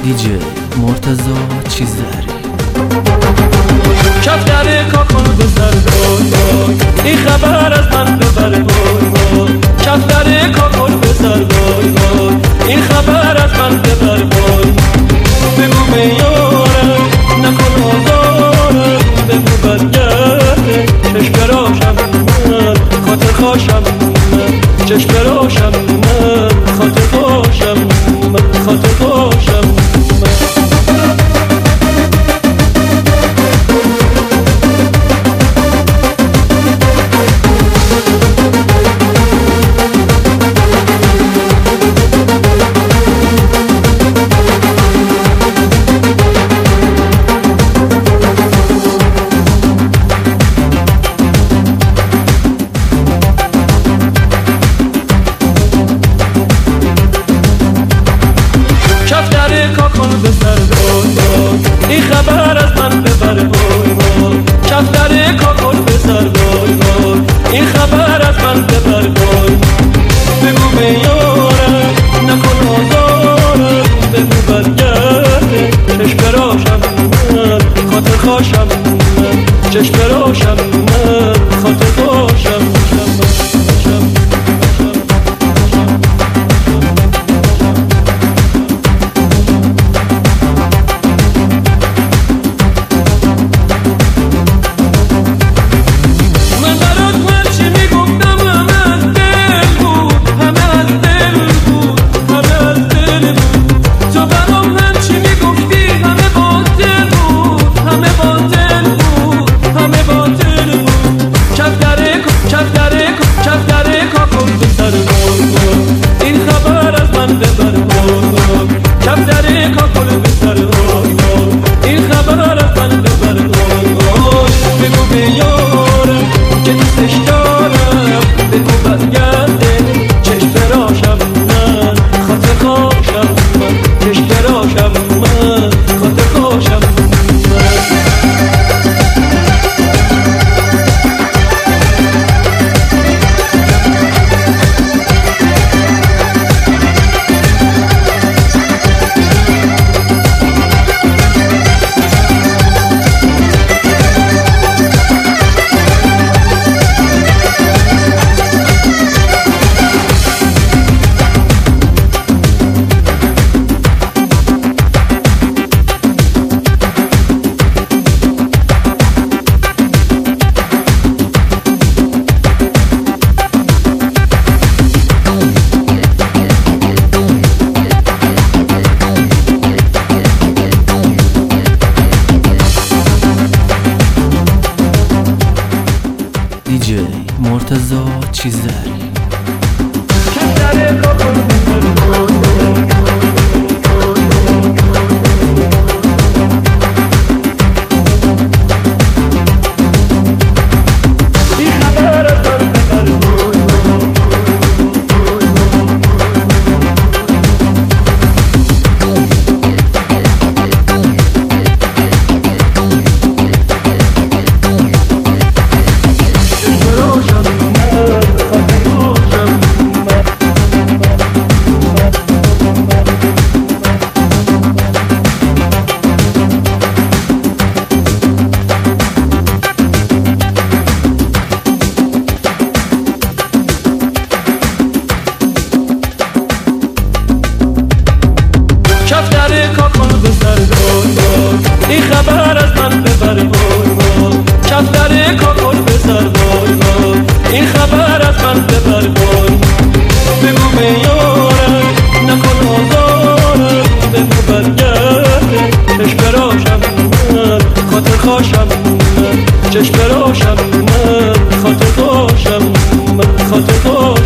دیجی مرتضی چیزری کفتر کاکل بزر بای این خبر از من ببر بای کفتر کاکل بزر بای این خبر از من ببر بای بگو به یارم نکن آزارم بگو برگرده چشم براشم من خاطر خواشم من چشم براشم من خاطر خواشم من خاطر خواشم این خبر از من ببر بای کفتر کاکل بزر بای این خبر از من ببر بای بگو به یارم نکن آزارم بگو برگرده چشم براشم من خاطر خواشم من چشم براشم من خاطر خواشم دیجی مرتضی چیزری این خبر از من ببر بای کفتر کاکل بزر بای این خبر از من ببر بای بگو به یارم نکن آزارم بگو برگرده چشم براشم من خاطر خواشم من چشم براشم من خاطر خواشم من خاطر خواشم